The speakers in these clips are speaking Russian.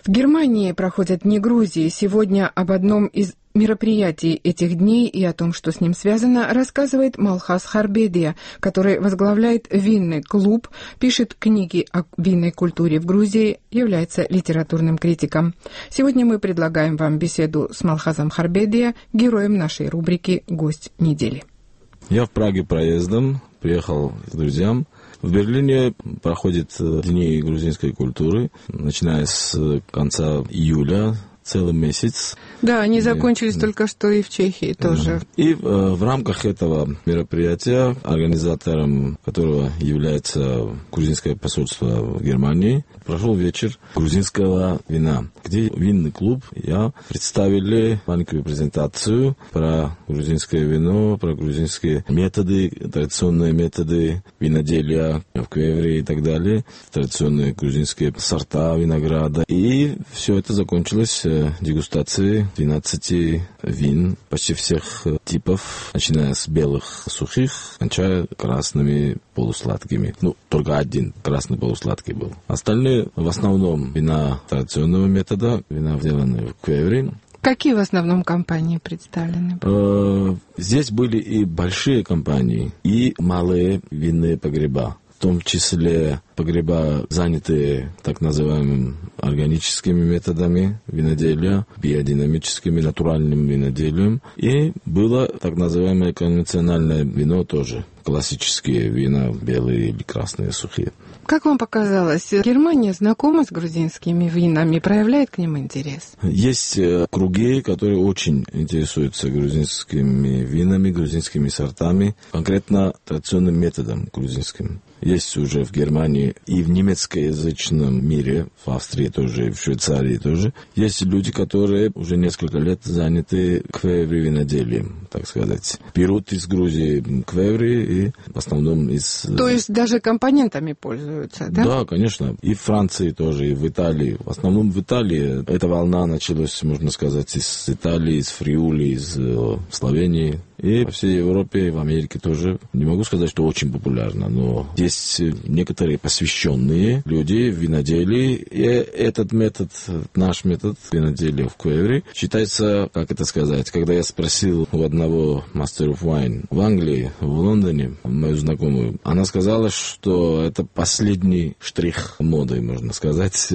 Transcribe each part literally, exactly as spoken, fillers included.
В Германии проходят Дни Грузии. Сегодня об одном из мероприятий этих дней и о том, что с ним связано, рассказывает Малхас Харбедия, который возглавляет винный клуб, пишет книги о винной культуре в Грузии, является литературным критиком. Сегодня мы предлагаем вам беседу с Малхасом Харбедия, героем нашей рубрики «Гость недели». Я в Праге проездом, приехал к друзьям. В Берлине проходят Дни грузинской культуры, начиная с конца июля, целый месяц. Да, они закончились и, только что и в Чехии тоже. И э, в рамках этого мероприятия, организатором которого является грузинское посольство в Германии, прошел вечер грузинского вина, где винный клуб я представили маленькую презентацию про грузинское вино, про грузинские методы, традиционные методы виноделия в Квевре и так далее, традиционные грузинские сорта винограда. И все это закончилось дегустацией двенадцати вин, почти всех типов, начиная с белых сухих, кончая красными полусладкими. Ну, только один красный полусладкий был. Остальные в основном вина традиционного метода, вина, сделанные в Квевре. Какие в основном компании представлены? Здесь были и большие компании, и малые винные погреба. В том числе погреба, занятые так называемыми органическими методами виноделия, биодинамическими, натуральным виноделием. И было так называемое конвенциональное вино тоже, классические вина, белые или красные, сухие. Как вам показалось, Германия знакома с грузинскими винами, проявляет к ним интерес? Есть круги, которые очень интересуются грузинскими винами, грузинскими сортами, конкретно традиционным методом грузинским. Есть уже в Германии и в немецкоязычном мире, в Австрии тоже, и в Швейцарии тоже. Есть люди, которые уже несколько лет заняты квеври виноделием, так сказать. Берут из Грузии квеври и в основном из... То есть даже компонентами пользуются, да? Да, конечно. И в Франции тоже, и в Италии. В основном в Италии эта волна началась, можно сказать, из Италии, из Фриули, из э, Словении. И по всей Европе, и в Америке тоже. Не могу сказать, что очень популярно, но есть некоторые посвященные люди в виноделии. И этот метод, наш метод виноделия в Квевре, считается, как это сказать, когда я спросил у одного Master of Wine в Англии, в Лондоне, мою знакомую, она сказала, что это последний штрих моды, можно сказать,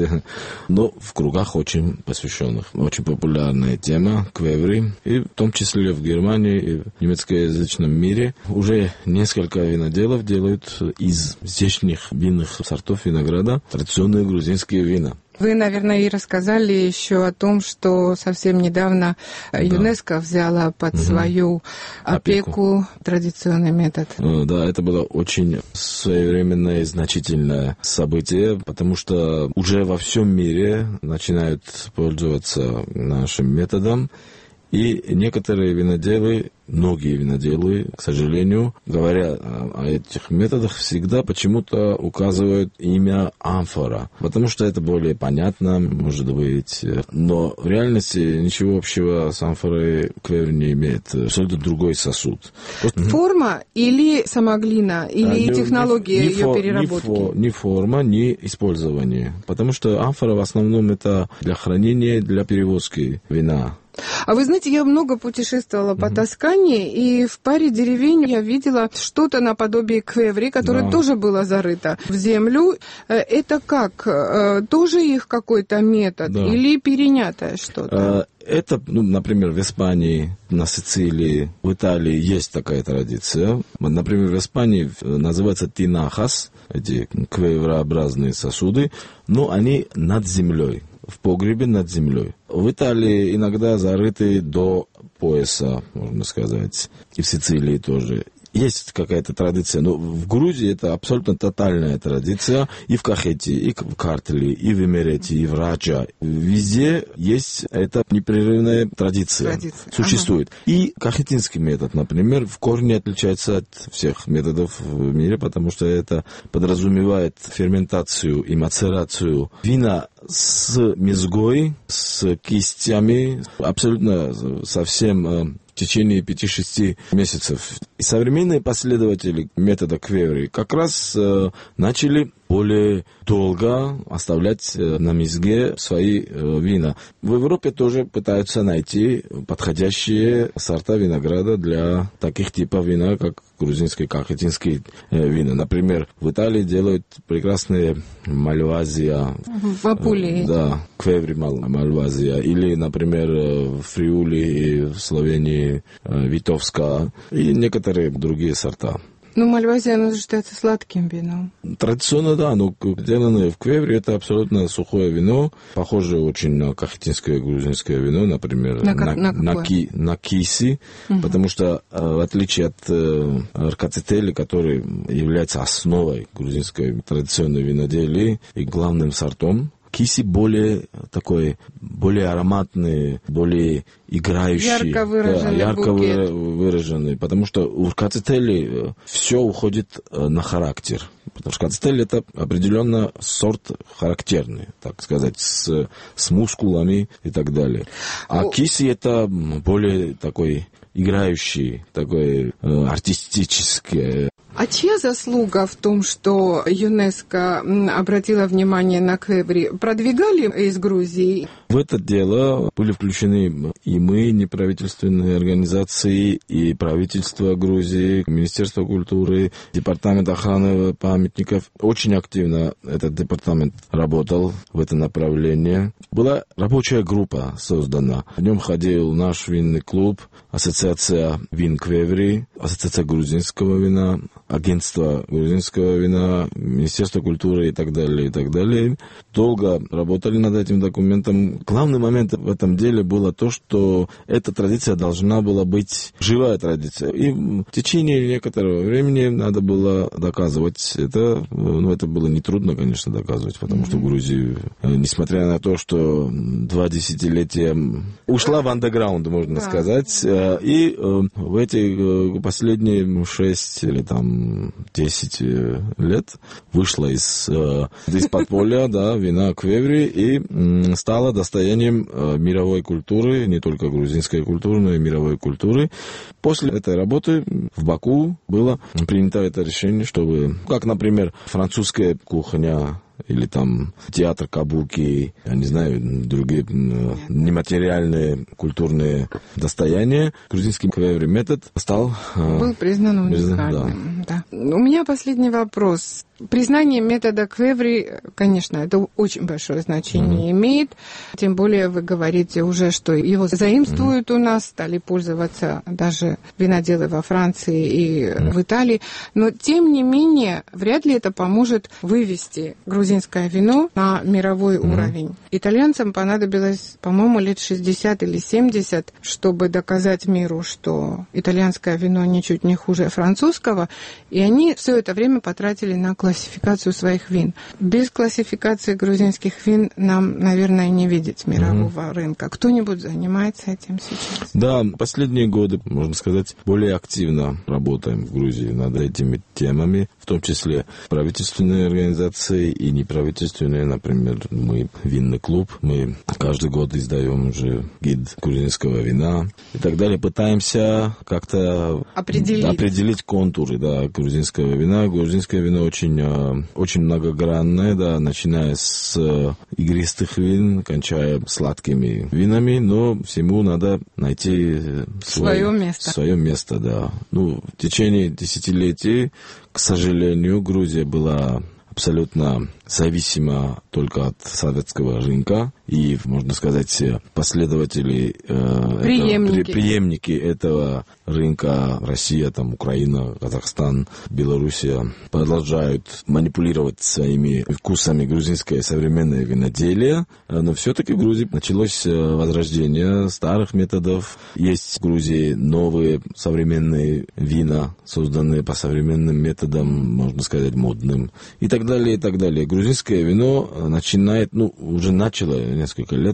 но в кругах очень посвященных. Очень популярная тема Квеври, и в том числе в Германии, и в в немецкоязычном мире уже несколько виноделов делают из здешних винных сортов винограда традиционные грузинские вина. Вы, наверное, и рассказали еще о том, что совсем недавно да. ЮНЕСКО взяла под угу. свою опеку, опеку традиционный метод. Да, это было очень своевременное и значительное событие, потому что уже во всем мире начинают пользоваться нашим методом. И некоторые виноделы, многие виноделы, к сожалению, говоря о этих методах, всегда почему-то указывают имя амфора, потому что это более понятно, может быть. Но в реальности ничего общего с амфорой Квевр не имеет. Абсолютно другой сосуд. Форма или сама глина, или а, технология не, не ее фо, переработки? Ни, фо, ни форма, ни использование. Потому что амфора в основном это для хранения, для перевозки вина. А вы знаете, я много путешествовала по Тоскане, и в паре деревень я видела что-то наподобие квеври, которое да. тоже было зарыто в землю. Это как? Тоже их какой-то метод да. или перенятое что-то? Это, ну, например, в Испании, на Сицилии, в Италии есть такая традиция. Например, в Испании называется тинахас, эти квеврообразные сосуды, но они над землей. В погребе над землей. В Италии иногда зарыты до пояса, можно сказать. И в Сицилии тоже. Есть какая-то традиция, но в Грузии это абсолютно тотальная традиция. И в Кахете, и в Картеле, и в Эмерете, и в Раджа. Везде есть эта непрерывная традиция. традиция. Существует. Ага. И кахетинский метод, например, в корне отличается от всех методов в мире, потому что это подразумевает ферментацию и мацерацию вина с мезгой, с кистями, абсолютно совсем... в течение пяти-шести месяцев. И современные последователи метода Квеври как раз э, начали более долго оставлять на мезге свои вина. В Европе тоже пытаются найти подходящие сорта винограда для таких типов вина, как грузинские, кахетинские вина. Например, в Италии делают прекрасные Мальвазия. В Апулии. Да, Квеври Мальвазия. Или, например, в Фриули, в Словении Витовска. И некоторые другие сорта. Ну, Мальвазия, она считается сладким вином. Традиционно, да, но сделанное в Квевре это абсолютно сухое вино, похоже очень на кахетинское грузинское вино, например, на, на, на, на, ки, на киси, угу. Потому что, в отличие от э, ркацители, который является основой грузинской традиционной виноделии и главным сортом, киси более такой, более ароматный, более играющий, ярко выраженный, да, ярко букет. выраженный, потому что у ркацители все уходит на характер. Потому что ркацители это определенно сорт характерный, так сказать, с, с мускулами и так далее. А О... киси это более такой играющий, такой э, артистический. А чья заслуга в том, что ЮНЕСКО обратила внимание на Квеври? Продвигали из Грузии? В это дело были включены и мы, неправительственные организации, и правительство Грузии, Министерство культуры, Департамент охраны памятников. Очень активно этот департамент работал в это направление. Была рабочая группа создана. В нем ходил наш винный клуб, Ассоциация вин Квеври, Ассоциация грузинского вина, Агентство грузинского вина, Министерство культуры и так далее, и так далее. Долго работали над этим документом. Главный момент в этом деле было то, что эта традиция должна была быть живая традиция. И в течение некоторого времени надо было доказывать это. Ну, это было нетрудно, конечно, доказывать, потому mm-hmm. что в Грузии, несмотря на то, что два десятилетия ушла в андеграунд, можно yeah. сказать, и в эти последние шесть или там десять лет вышла из, из подполья, да, вина Квеври и стала достоянием мировой культуры, не только грузинской культуры, но и мировой культуры. После этой работы в Баку было принято это решение, чтобы, как, например, французская кухня, или там театр кабуки, я не знаю, другие нематериальные культурные достояния. Грузинский Квеври метод стал... Был признан уникальным. Да. Да. У меня последний вопрос. Признание метода Квеври, конечно, это очень большое значение mm-hmm. имеет. Тем более вы говорите уже, что его заимствуют mm-hmm. у нас, стали пользоваться даже виноделы во Франции и mm-hmm. в Италии. Но, тем не менее, вряд ли это поможет вывести грузинское вино на мировой mm-hmm. уровень. Итальянцам понадобилось, по-моему, лет шестьдесят или семьдесят, чтобы доказать миру, что итальянское вино ничуть не хуже французского, и они все это время потратили на классификацию. классификацию своих вин. Без классификации грузинских вин нам, наверное, не видеть мирового mm-hmm. рынка. Кто-нибудь занимается этим сейчас? Да, последние годы, можно сказать, более активно работаем в Грузии над этими темами, в том числе правительственные организации и неправительственные. Например, мы винный клуб, мы каждый год издаем уже гид грузинского вина и так далее. Пытаемся как-то определить, определить контуры да, грузинского вина. Грузинское вино очень очень многогранная, да, начиная с э, игристых вин, кончая сладкими винами, но всему надо найти свой, свое место. Свое место, да. Ну, в течение десятилетий, к сожалению, Грузия была абсолютно зависима только от советского рынка, и, можно сказать, последователи, э, преемники. Этого, преемники этого рынка, Россия, там, Украина, Казахстан, Белоруссия, продолжают манипулировать своими вкусами грузинское современное виноделие, но все-таки в Грузии началось возрождение старых методов. Есть в Грузии новые современные вина, созданные по современным методам, можно сказать, модным, и так далее, и так далее. Грузинское вино начинает, ну, уже начало, несколько лет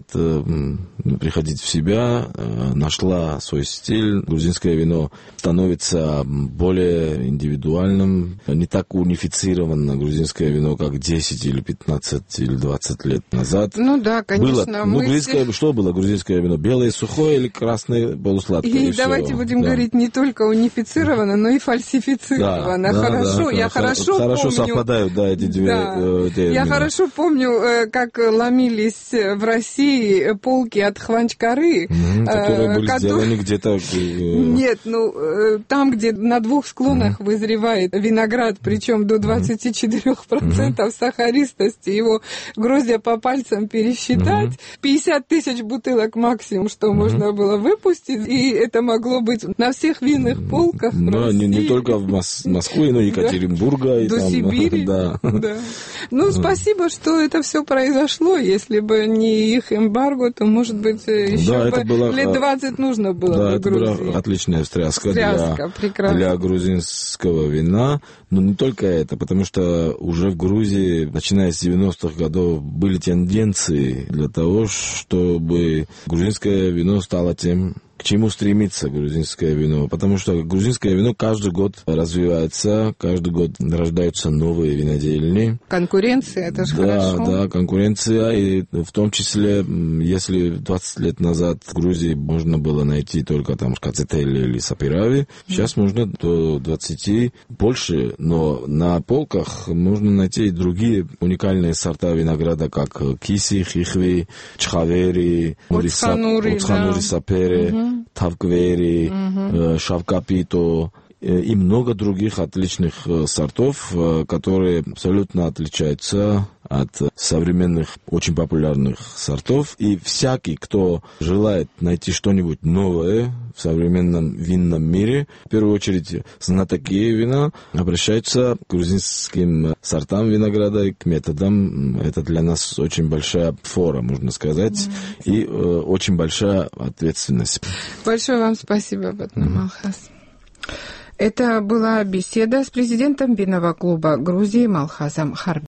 приходить в себя, нашла свой стиль. Грузинское вино становится более индивидуальным, не так унифицировано грузинское вино, как десять или пятнадцать или двадцать лет назад. Ну да, конечно. Было, ну, грузинское, все... Что было грузинское вино? Белое сухое или красное полусладкое? И, и давайте все. будем Да. говорить не только унифицировано, но и фальсифицировано. Да, хорошо, да, да, я хорошо, хорошо помню... совпадают, да, эти две да. э, термины. Я хорошо помню, как ломились в России полки от Хванчкары. Mm-hmm, которые были которые... сделаны где-то... Нет, ну, там, где на двух склонах mm-hmm. вызревает виноград, причем до двадцати четырёх процентов mm-hmm. сахаристости, его гроздья по пальцам пересчитать, mm-hmm. пятьдесят тысяч бутылок максимум, что mm-hmm. можно было выпустить, и это могло быть на всех винных полках. Ну, не, не только в Мос- Москве, но и Екатеринбурга. И до там, Сибири. Да. Да. Ну, спасибо, что это все произошло. Если бы не их эмбарго, то, может быть, еще да, бы было, лет двадцать нужно было да, бы это Грузии. была отличная встряска, встряска для, для грузинского вина. Но не только это, потому что уже в Грузии, начиная с девяностых годов, были тенденции для того, чтобы грузинское вино стало тем, к чему стремится грузинское вино. Потому что грузинское вино каждый год развивается, каждый год рождаются новые винодельни. Конкуренция, это же да, хорошо. Да, конкуренция. И в том числе, если двадцать лет назад в Грузии можно было найти только там Скацетели или Сапирави, сейчас mm. можно до двадцати больше. Но на полках можно найти и другие уникальные сорта винограда, как Киси, Хихви, Чхавери, Оцханури, да. Сапери, mm-hmm. Тавквери, mm-hmm. Шавкапито и много других отличных сортов, которые абсолютно отличаются от современных, очень популярных сортов. И всякий, кто желает найти что-нибудь новое в современном винном мире, в первую очередь знатоки вина, обращаются к грузинским сортам винограда и к методам. Это для нас очень большая фора, можно сказать, mm-hmm. и э, очень большая ответственность. Большое вам спасибо, Батнам mm-hmm. Малхас. Это была беседа с президентом винного клуба Грузии Малхазом Харбедием.